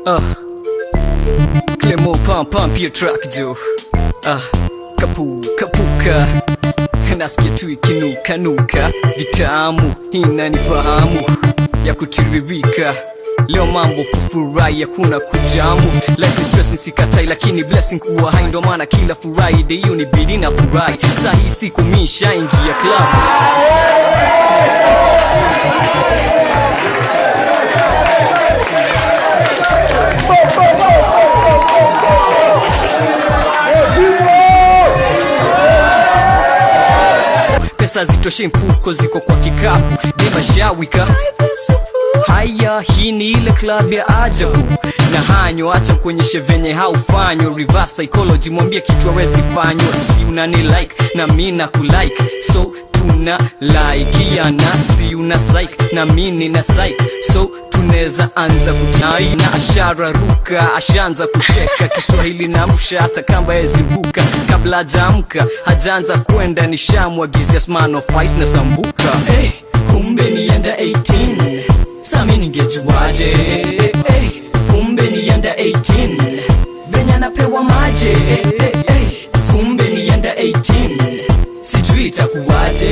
Clemo pump your track jo. Kapuka nasikia tu ikinuka vitamu inanifahamu ya kutiririka. Leo mambo kufurahi hakuna kujamu. Life is stressing sikatai lakini blessing kuwa hai ndo maana kila Friday hiyo ni bidii na furahi. Saa hii siku misha ingia club. Pesa zitoshe mfuko ziko kwa kikapu. Dema shawika haya hii ni ile club ya ajabu. Na hanyo acha kuonyeshe venye haufanyo. Reverse psychology mwambie kitu hawezi fanyo. Si unani like na mimi na kulike. So tuna like ya nasi una psych na mimi na psych. So tunaweza anza kutai na ashara ruka. Ashaanza kucheka Kiswahili na msha hata kamba yeziruka. Kabla hajaamka hajaanza kwenda nishamwagizia man of ice na sambuka. Kumbe nienda 18 Sami ningejuaje. Kumbe nienda 18 Venya napewa maje. Kumbe nienda 18 sijui itakuwaje.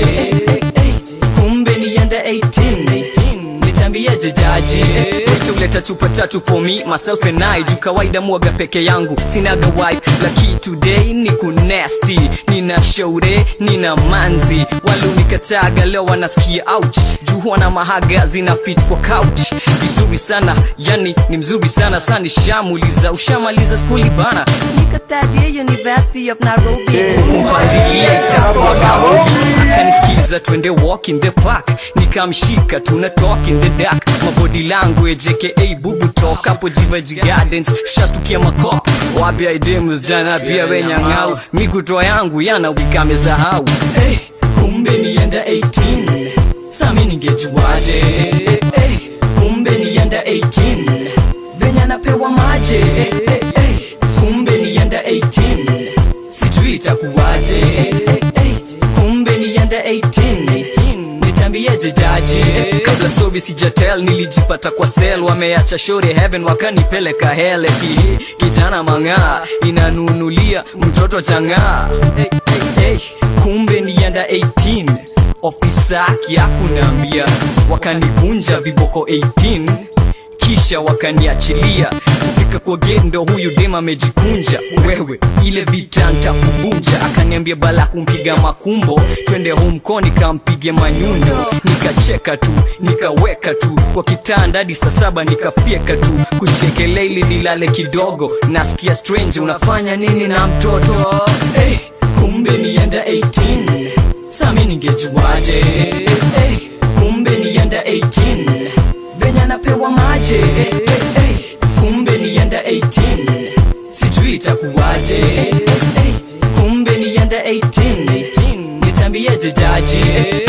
Kumbe nienda 18 nitambiaje jaji. Wito uleta chupa tatu for me, myself and I. Juu kawaida muaga peke yangu sinaga wife. Lucky today niku nasty. Nina shaure, nina manzi. Walu nikataga leo wanasikia ouch. Juu wana mahaga zina fit kwa couch. Vizuri sana, yani ni mzuri sana. Sani shamuliza, ushamaliza skuli bana. Nikatadia University of Nairobi. Kumpandilia itakuwa Nairobi. Akanisikiza twende walk in the park. Nikamshika tuna talk in the dark. Mabody language aka bubu talk. Hapo Jivaji Gardens shastukia makop. Wabia idemus jana pia wenya ngau. Migutoa yangu yana wikame zahau. Kumbe nienda 18 Sami ningejuaje. Kumbe nienda 18 Venya napewa maje. Kumbe nienda 18 sijui itakuwaje. Kumbe nienda 18 nitambiaje jaji. Kabla story sijatel nilijipata kwa cell. Wameacha shore heaven wakanipeleka hell. Eti kijana manga inanunulia mtoto changa. Kumbe nienda 18 ofisa kia kunambia. Wakanivunja viboko 18 kisha wakaniachilia. Kufika kwa gate ndo huyu dema amejikunja. Wewe ile vita nitakuvunja. Akaniambia bala kumpiga makumbo. Twende home kwa nikampige manyundo. Nikacheka tu, nikaweka tu kwa kitanda hadi saa 7 nikafieka tu. Kuchekelea ili nilale kidogo. Nasikia strange unafanya nini na mtoto. Kumbe nienda 18 Sami ningejuaje. Kumbe nienda 18 Venya napewa maje. Kumbe nienda 18 sijui itakuwaje. Kumbe nienda 18 nitambiaje jaji.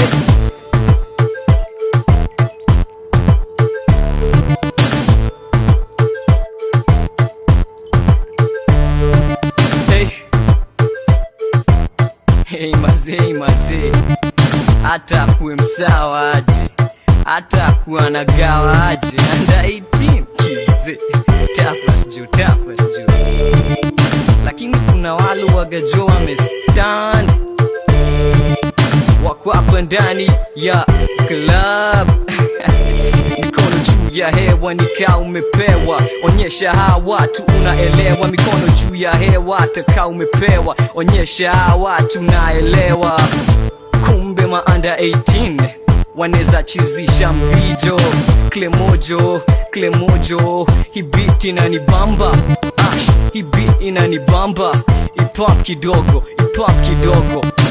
Mazee hata kuwe msawa aje. Hata kuwa nagawa aje. Anda 18 kize Tafash juu. Lakini kuna walu wagajo wamestand. Wako hapa ndani ya club. Mikono juu ya hewa nika umepewa. Onyesha hawa watu unaelewa. Mikono juu ya hewa taka umepewa. Onyesha hawa watu unaelewa. Kumbe maanda 18 waneza chizisha mvijo. Klemojo hii beat inanibamba. Hii beat inanibamba. Ipop kidogo